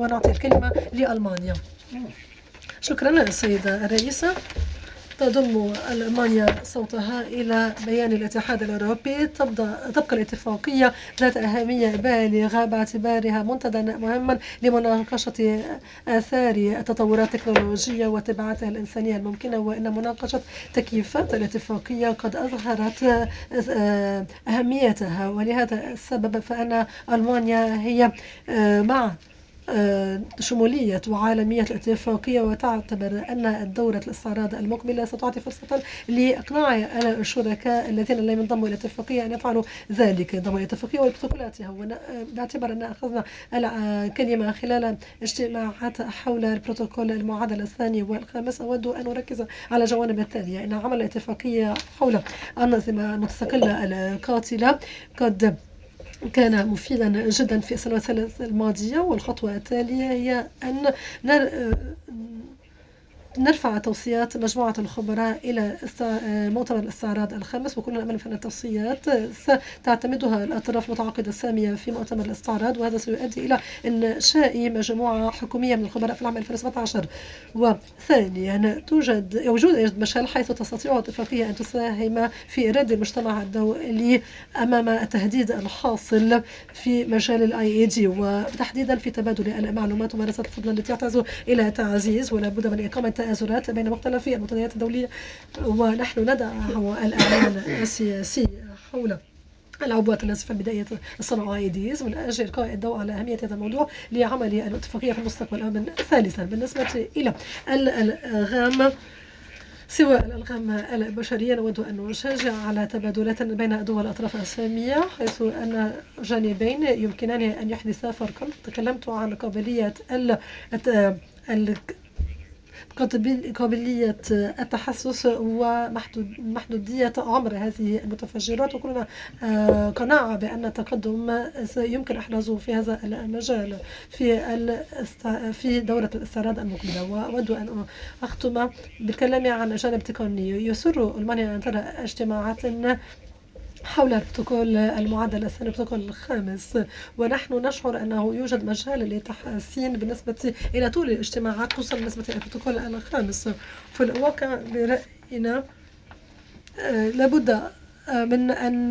ونعطي الكلمة لألمانيا. شكرا السيدة الرئيسة. تضم ألمانيا صوتها إلى بيان الاتحاد الأوروبي. تبقى الاتفاقية ذات أهمية بالغة باعتبارها منتدى مهما لمناقشة آثار التطورات التكنولوجية وتبعاتها الإنسانية الممكنة، وإن مناقشة تكييفات الاتفاقية قد أظهرت أهميتها، ولهذا السبب فإن ألمانيا هي مع شمولية وعالمية الاتفاقية، وتعتبر أن دورة الاستعراض المقبلة ستعطي فرصة لإقناع الشركاء الذين لم ينضموا إلى الاتفاقية أن يفعلوا ذلك، انضموا إلى الاتفاقية وبروتوكولاتها. باعتبار أن أخذنا الكلمة خلال اجتماعات حول البروتوكول المعادلة الثاني والخامس، أود أن أركز على جوانب التالية. إن عمل الاتفاقية حول الأنظمة المتثقلة القاتلة قد كان مفيدا جدا في السنوات الثلاث الماضية، والخطوة التالية هي أن نرفع توصيات مجموعة الخبراء إلى مؤتمر الاستعراض الخامس، وكلنا نأمل في أن التوصيات ستعتمدها الأطراف المتعاقدة السامية في مؤتمر الاستعراض، وهذا سيؤدي إلى إنشاء مجموعة حكومية من الخبراء في العام 2017. وثانيا يوجد مجال حيث تستطيع الاتفاقية أن تساهم في إيراد المجتمع الدولي أمام التهديد الحاصل في مجال IAD، وتحديدا في تبادل المعلومات وممارسة الفضل التي تحتاج إلى تعزيز، ولا بد من إقامة تآزرات بين مختلف المنتديات الدولية. ونحن ندعم الأعمال السياسية حول العبوات الناسفة بداية الصناعة إيديز من أجل إلقاء الضوء على أهمية هذا الموضوع لعمل الاتفاقية في المستقبل. ثالثا، بالنسبة إلى الألغام سواء الألغام البشرية، نود أن نشجع على تبادلات بين دول الأطراف السامية، حيث أن جانبين يمكنان أن يحدثا فرقا. تكلمت عن قابلية قابلية التحسس ومحدودية عمر هذه المتفجرات، وكلنا قناعة بأن التقدم يمكن إحرازه في هذا المجال في دورة الاستعراض المقبلة. وأود أن أختم بالكلام عن الجانب التقني. يسر ألمانيا أن ترى اجتماعات حول البروتوكول المعدل الثاني البروتوكول الخامس، ونحن نشعر أنه يوجد مجال للتحسين بالنسبة إلى طول الاجتماعات، خصوصا بالنسبة إلى البروتوكول الخامس. في الواقع برأينا لابد من أن